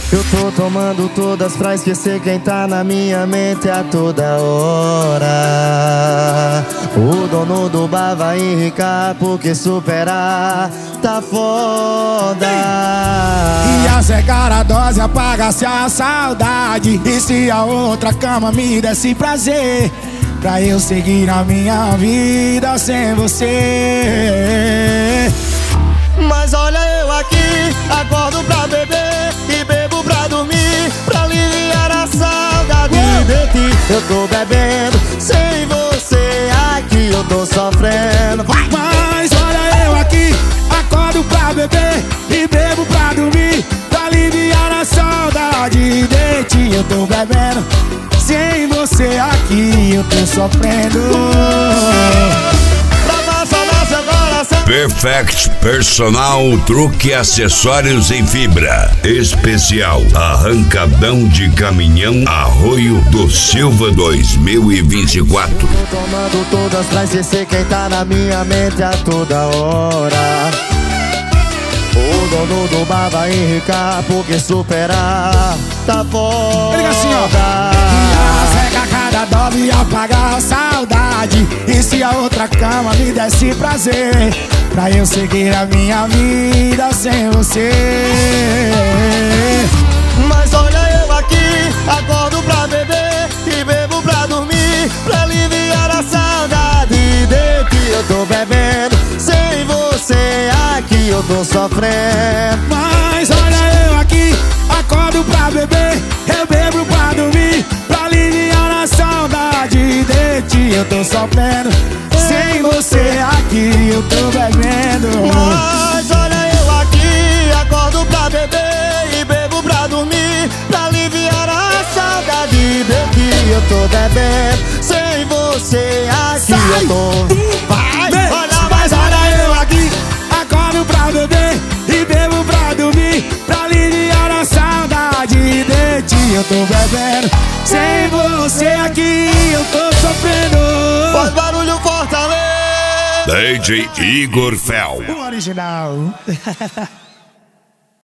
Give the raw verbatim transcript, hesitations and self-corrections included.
Eu tô tomando todas pra esquecer quem tá na minha mente a toda hora. O dono do bar vai enricar porque superar tá foda. E a cegar a dose apaga-se a saudade. E se a outra cama me desse prazer, pra eu seguir a minha vida sem você. Mas olha eu aqui, acordo pra beber e bebo pra dormir, pra aliviar a saudade de ti. Eu tô bebendo, sem você aqui eu tô sofrendo. Mas olha eu aqui, acordo pra beber e bebo pra dormir, pra aliviar a saudade de ti. Eu tô bebendo, sem você aqui eu tô sofrendo. Perfect Personal Truque Acessórios em Fibra. Especial Arrancadão de Caminhão Arroio do Silva dois mil e vinte e quatro. Tô tomando todas pra esquecer quem tá na minha mente a toda hora. O dono do bar vai enricar porque superar tá foda. Liga assim, ó. Cada dose apagar a saudade. E se a outra cama me desse prazer, pra eu seguir a minha vida sem você. Mas olha eu aqui, acordo pra beber e bebo pra dormir, pra aliviar a saudade de ti. Eu tô bebendo, sem você aqui eu tô sofrendo. Mas olha eu aqui, acordo pra beber, eu bebo pra dormir, pra aliviar a saudade de ti. Eu tô sofrendo, sem você aqui eu tô bebendo. Mas olha eu aqui, acordo pra beber e bebo pra dormir, pra aliviar a saudade de ti. Eu tô bebendo, sem você aqui Sai! eu tô. Vai, Vem, olha, mas olha eu aqui, acordo pra beber e bebo pra dormir, pra aliviar a saudade de ti. Eu tô bebendo, sem você aqui eu tô sofrendo. faz barulho, Fortaleza. D J Igor Fel. O original.